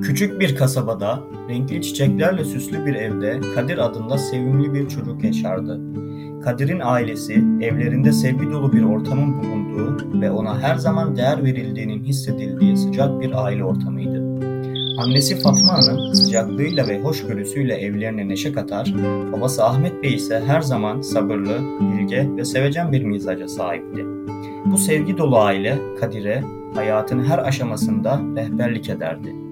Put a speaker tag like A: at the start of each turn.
A: Küçük bir kasabada, renkli çiçeklerle süslü bir evde Kadir adında sevimli bir çocuk yaşardı. Kadir'in ailesi, evlerinde sevgi dolu bir ortamın bulunduğu ve ona her zaman değer verildiğinin hissedildiği sıcak bir aile ortamıydı. Annesi Fatma Hanım sıcaklığıyla ve hoşgörüsüyle evlerine neşe katar, babası Ahmet Bey ise her zaman sabırlı, bilge ve sevecen bir mizaca sahipti. Bu sevgi dolu aile Kadir'e hayatın her aşamasında rehberlik ederdi.